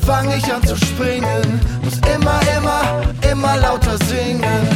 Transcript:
fang ich an zu springen. Muss immer, immer, immer lauter singen.